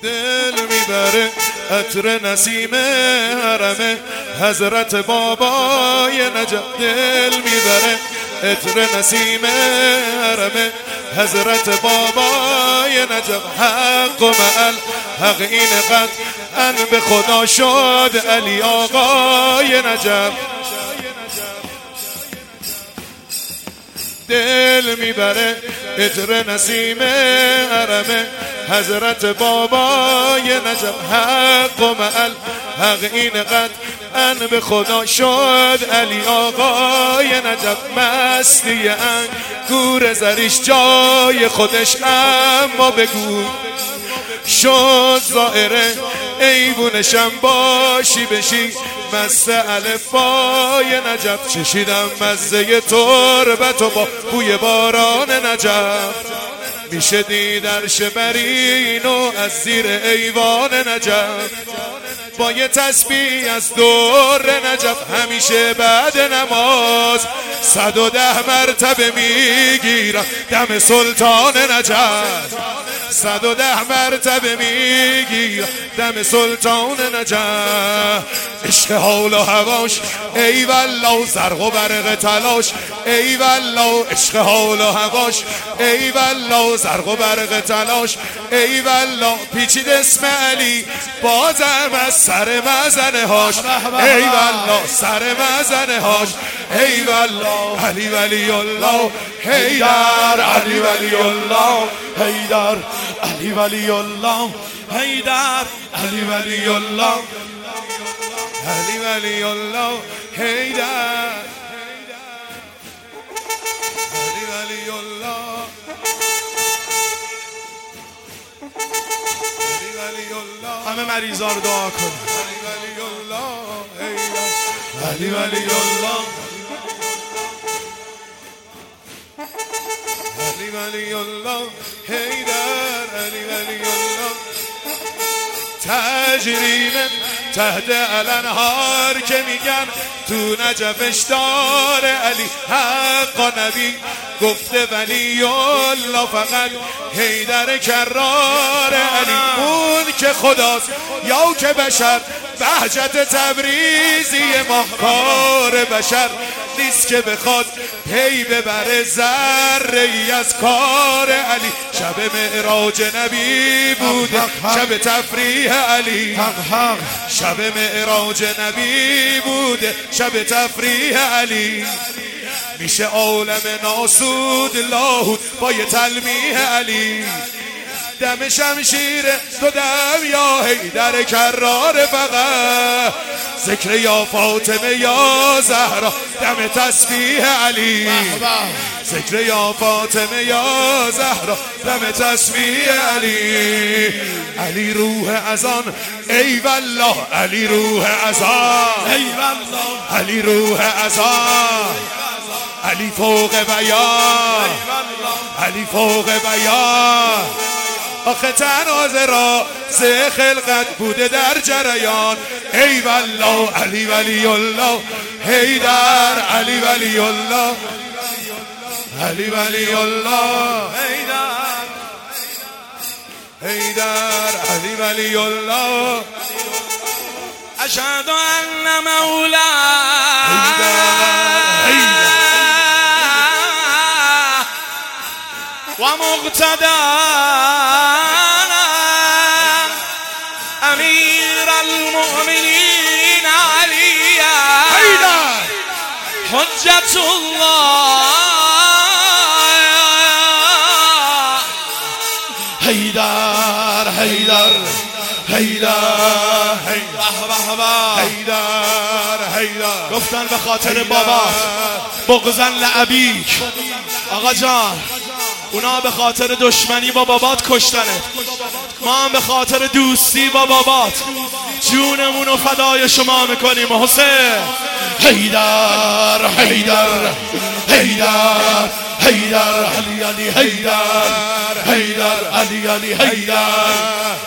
دل میبره عطر نسیم حرم حضرت بابای نجف. دل میبره عطر نسیم حرم حضرت بابای نجف. حق و معل حق این قطعاً به خدا شد علی آقای نجف. دل میبره عطر نسیم حرم حضرت بابای نجف. حق و معل حق این قطعاً به خدا شد علی آقای نجف. مستی انگور زریش جای خودش اما بگو شد ظاهره ایوونشم باشی بشی مست الفای نجف. چشیدم مزه تربت و با بوی باران نجف. میشه دیدرش برینو از زیر ایوان نجف. با یه تسبیح از دور نجف همیشه بعد نماز 110 مرتبه میگیرم دم سلطان نجف. 110 مرتبه میگیرم دم سلطان نجف. عشق حال و هواش ای والله زرق و برق تلاش ای والله. عشق حال و هواش ای والله زرق و برق تلاش ای والله. پیچید اسم علی بازم از سر مزنه هاش ای والله سر مزنه هاش ای والله. علی ولی الله حیدر علی ولی الله حیدر علی ولی الله حیدر علی ولی الله علی ولی الله حیدر علی ولی الله علی ولی الله. همه مریضا رو دعا کن. علی ولی الله حیدر علی ولی الله علی ولی الله حیدر علی ولی الله. تجریم تحت الانهار که میگن تو نجفش داره علی. حق و نبی گفته ولی الله فقط حیدر کرار علی. اون که خداست یا که بشر بهجت تبریزی ماهکار بشر نیست که بخواد پی ببره ذره ای از کار علی. شب معراج نبی بوده شب تفریح علی. شب معراج نبی بوده شب تفریح علی. میشه عالم ناسود لاهود با یه تلمیح علی. دم شمشیر تو دم یا حیدر کرار فقط ذکر یا فاطمه یا زهرا دم تسبیح علی. ذکر یا فاطمه یا زهرا دم تسبیح علی. علی روح ازان ای والله علی روح ازان ای والله علی روح ازان علی فوق بیان علی فوق بیان. آخه تنازه را سه خلقت بوده در جریان ای والله علی ولی الله حیدر علی ولی الله علی ولی الله حیدر حیدر علی ولی الله. اشهد ان مولا و مقتدا امیر المؤمنین علی حجت الله حیدر حیدر حیدر حیدر حیدر. گفتن به خاطر بابا بغضن لعبیک. آقا جان اونا به خاطر دشمنی با بابات کشتنه، ما هم به خاطر دوستی با بابات جونمون رو فدای شما میکنیم. حسین حیدر حیدر حیدر حیدر علی علی حیدر حیدر علی علی حیدر.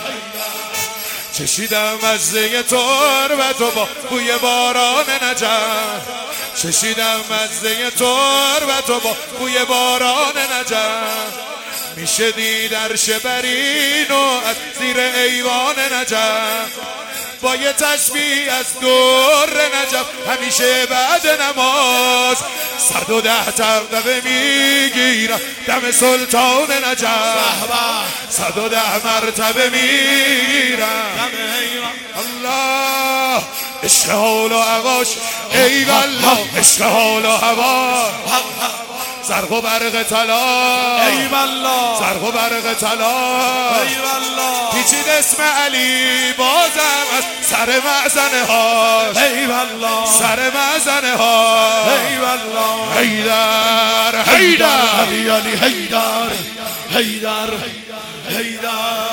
چشیدم مزه تربت و با بوی باران نجف. چشیدم مزه تربت و با بوی باران نجف. همیشه دیدرش برین و از زیر ایوان نجف با یه تسبیح از دور نجف همیشه بعد نماز 110 دقیقه میگیرم دم سلطان نجف 110 مرتبه میگیرم الله عشق حال و هواش ای والله عشق حال و هوا زرق و برق طلا ای والله زرق و برق طلا ای والله پیچید اسم علی بازم از سر معزنه هاش ای والله سر معزنه هاش ای والله حیدر حیدر علی علی حیدر حیدر حیدر